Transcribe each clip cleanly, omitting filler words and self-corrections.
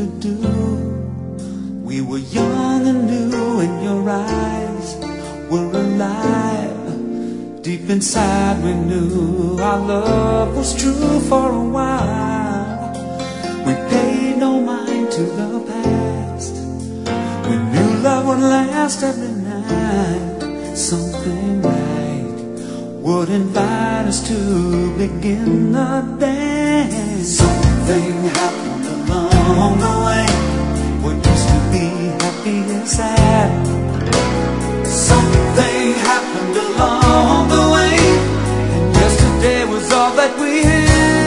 to do. We were young and new, and your eyes were alive. Deep inside we knew our love was true for a while. We paid no mind to the past. We knew love would last every night. Something right would invite us to begin the dance. Something happened along the way. What used to be happy and sad. Something happened along the way, and yesterday was all that we had.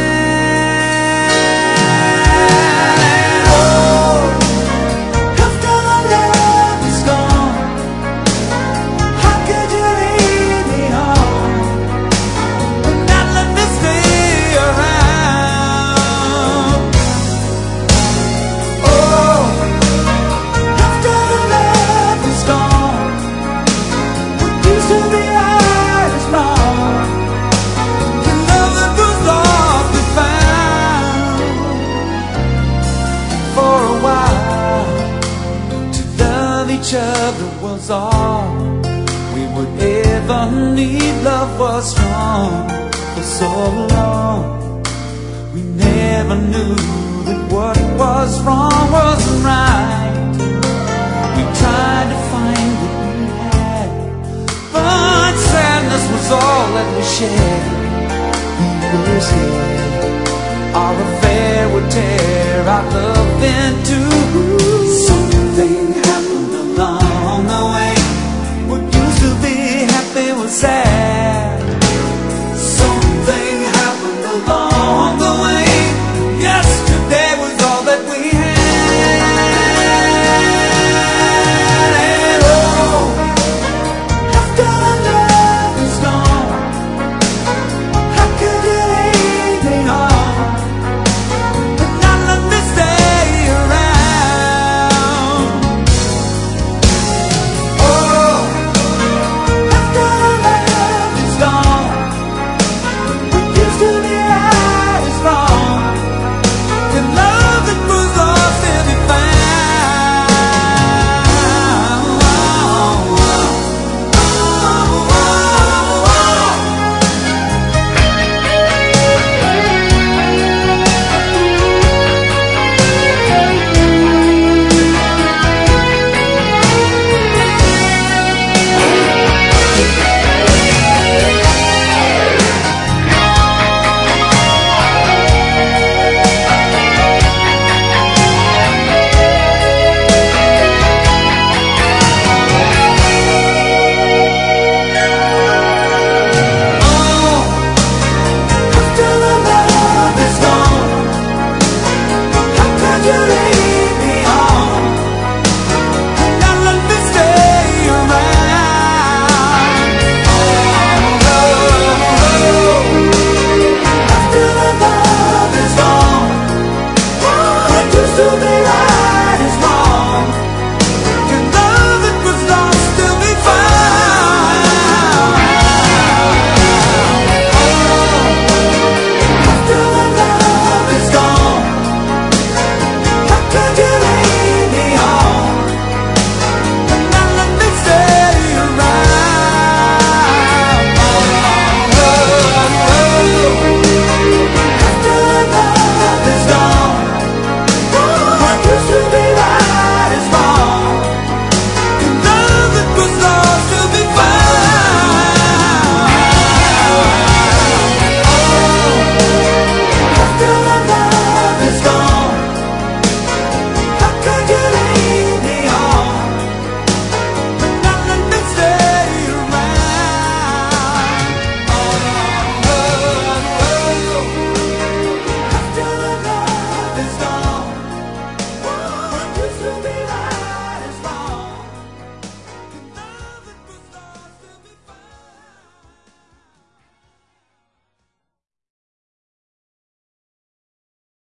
And oh, after the love is gone, how could you leave me on and not let me stay around? Oh, after the love is gone, what used to be ours is wrong. The love that was lost we found. For a while, to love each other was all we would ever need. Love was strong for so long. We never knew that what was wrong wasn't right. We tried to find what we had, but sadness was all that we shared. We were scared our affair would tear our love in two. Something happened along the way. What used to be happy was sad.